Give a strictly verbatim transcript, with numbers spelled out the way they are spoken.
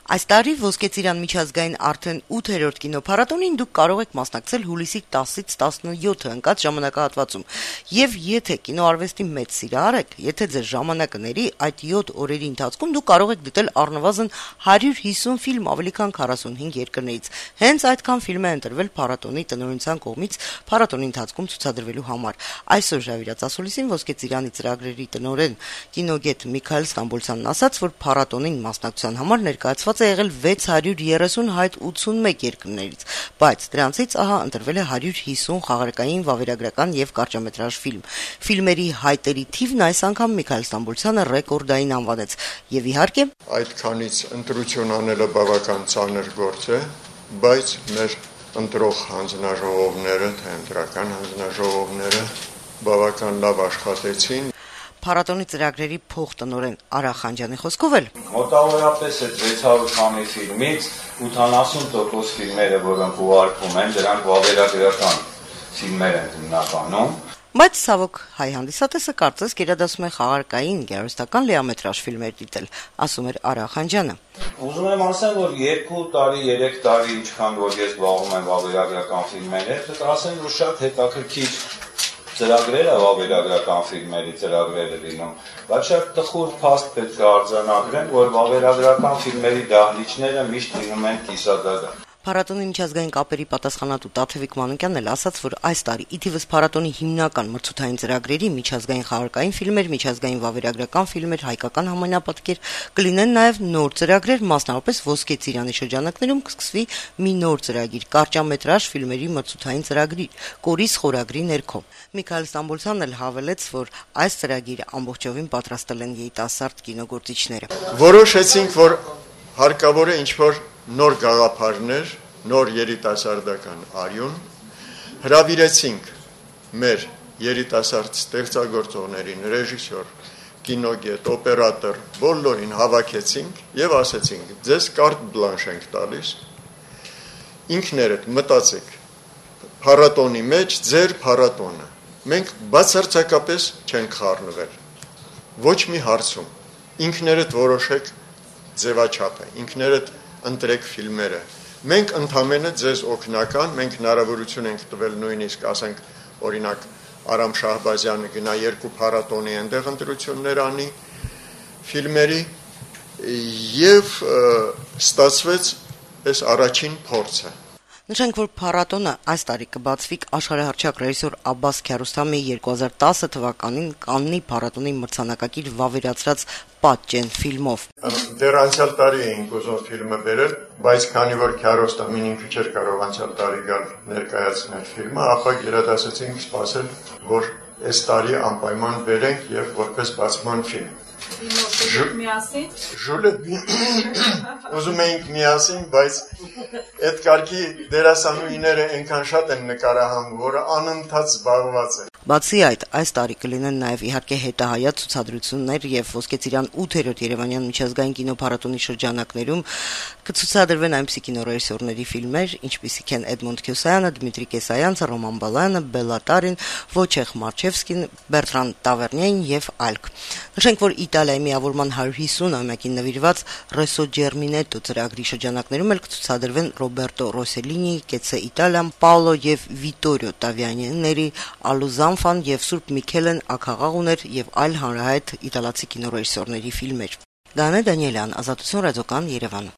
Այս տարի Ոսկե ծիրան միջազգային արդեն ութերորդ կինոփառատոնին դուք կարող եք մասնակցել հուլիսի տասից տասնյոթը ընկած ժամանակահատվածում։ Եվ եթե կինոարվեստի մեծ սիրահար եք, եթե ձեր ժամանակը ների, այդ յոթ օրերի ընթացքում դուք կարող եք դիտել առնվազն հարյուր հիսուն ֆիլմ ավելի քան քառասունհինգ երկրներից։ Հենց այդքան ֆիլմ է ընտրվել փառատոնի տնօրինության կողմից փառատոնի ընթացքում ցուցադրվելու համար։ Այսօր Ժավիրաց ասուլիսին Ոսկե ծիրանի ծրագրերի տնօրեն կինոգետ Միքայել Ստամբոլցյանն ասաց, որ փառատոնին մասնակցության համար ներկայացված է եղել վեց հարյուր երեսուն հայտ ութսունմեկ երկրներից, բայց դրանցից ահա ընտրվել է հարյուր հիսուն խաղարկային, վավերագրական եւ կարճամետրաժ ֆիլմ։ Ֆիլմերի հայտերի թիվն այս անգամ Միքայել Ստամբոլցյանը ռեկորդային անվանեց եւ իհարկե այդքանից ընտրություն անելը բավական ծանր գործ է, բայց մեր ընտրող հանձնաժողովները, թե ընտրական հանձնաժողովները բավական լավ աշխատեցին։ Փառատոնի ծրագրերի փոխտնօրեն Արա Խանջյանի խոսքով էլ մոտավորապես այդ վեց հարյուր քանի ֆիլմից ութանասուն տոկոս ֆիլմերը, որոնք ուղարկվում են, դրանք վավերագրական ֆիլմեր են հիմնականում։ Բայց ցավոք հայ հանդիսատեսը կարծես գերադասում է խաղարկային, գեղարվեստական լիամետրաժ ֆիլմեր դիտել, ասում էր Արա Խանջյանը։ Ուզում եմ ասեմ, որ երկու տարի, երեք տարի, ինչքան որ ես զբաղվում եմ վավերագրական ֆիլմերի հետ, ասեմ, որ շատ հետաքրքիր ծրագրերը վավերագրական ֆիլմերի ծրագրերը լինում, բայց շատ տխուր փաստ պետք է արձանագրեն, որ վավերագրական ֆիլմերի դահլիճները միշտ լինում են կիսադադար։ Փառատոնի միջազգային կապերի պատասխանատու Տաթևիկ Մանուկյանն էլ ասաց, որ այս տարի ի թիվս փառատոնի հիմնական մրցութային ծրագրերի միջազգային խաղարկային ֆիլմեր, միջազգային վավերագրական ֆիլմեր, հայկական համանապատկեր կլինեն նաև նոր ծրագրեր, մասնավորապես Ոսկե ծիրանի շրջանակներում կսկսվի մի նոր ծրագիր՝ կարճամետրաժ ֆիլմերի մրցութային ծրագրի կորիս խորագրի ներքո։ Միքայել Ստամբոլցյանն էլ հավելեց, որ այս ծրագիրը ամբողջովին պատրաստել են երիտասարդ կինոգործիչները։ Որոշեցինք, որ հարկավոր է ինչ-որ նոր գաղափարներ, նոր երիտասարդական արյուն, հրավիրեցինք մեր երիտասարդ ստեղծագործողներին, ռեժիսոր, կինոգետ, օպերատոր, բոլորին հավաքեցինք եւ ասեցինք, ձեզ կարտ բլանշ ենք տալիս, ինքներդ մտածեք փառատոնի մեջ ձեր փառատոնը, մենք բացարձակապես չենք խառնվել, ոչ մի հարցում, ինքներդ որոշեք ձևաչափը, ինքներդ ընտրեք ֆիլմերը, մենք ընդամենը ձեզ օգնական, մենք հնարավորություն ենք տվել նույնիսկ, ասենք, օրինակ, Արամ Շահբազյանը գնա երկու փառատոնի այնտեղ ընտրություններ անի ֆիլմերի եւ ստացվեց այս առաջին փորձը։ Նշենք, որ փառատոնը այս տարի կբացվի աշխարհահռչակ ռեժիսոր Աբբաս Քիարոստամի երկու հազար տասը թվականին Կաննի փառատոնի մրցանակակիր վավերացրած Պատճեն ֆիլմով։ Դեռ անցյալ տարի էինք ուզում ֆիլմը բերել, բայց քանի որ Քիարոստամին ինքը չէր կարող անցյալ տարի գալ ներկայացնել ֆիլմը, ապա գերադասեցինք սպասել, որ այս տարի անպայման բերենք եւ որպես բացման ֆիլմ։ Միասին։ Ժուլը ուզում էինք միասին, բայց այդ կարգի դերասանուհիները այնքան շատ են նկարահանվում, որ անընդհատ զբաղված են։ Բացի այդ, այս տարի կլինեն նաև իհարկե հետահայաց ցուցադրություններ եւ Ոսկե ծիրան ութերորդ Երևանյան միջազգային կինոփառատոնի շրջանակներում կցուցադրվեն այնպիսի կինոռեժիսորների ֆիլմեր, ինչպիսիք են Էդմոնդ Քյոսայանը, Դմիտրի Կեսայանցը, Ռոման Բալայանը, Բելլատարին, Վոչեխ Մարչևսկին, Բերտրան Տավերնյան եւ այլք։ Նշենք, որ Իտալիայի միավորման հարյուր հիսուն-ամյակին նվիրված Ռեսո Ջերմինետո ծրագրի շրջանակներում էլ կցուցադրվեն Ռոբերտո Ռոսելինի, Կեցե Իտալիան, Պաոլո եւ Վիտորիո Տավիանիների, Ալուզանֆան եւ Սուրբ Միքելեն Աքաղաղուներ եւ այլ հանրահայտ իտալացի կինոռեժիսորների ֆիլմեր։ Դանե Դանիելյան, Ազատություն ռադիոկան, Երևան։